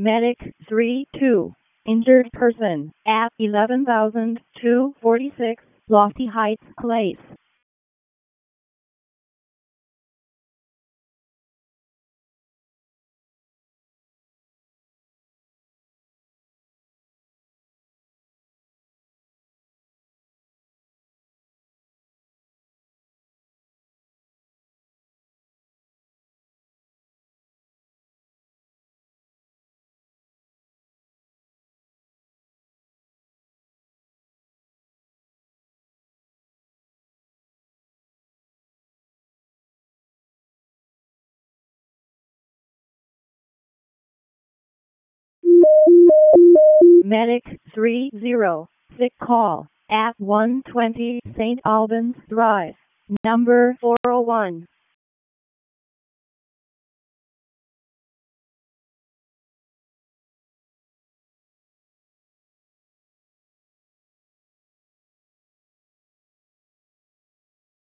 Medic 3-2. Injured person at 11,246 Lofty Heights Place. Medic 3-0. Sick call at 120 St. Albans Drive, number 401.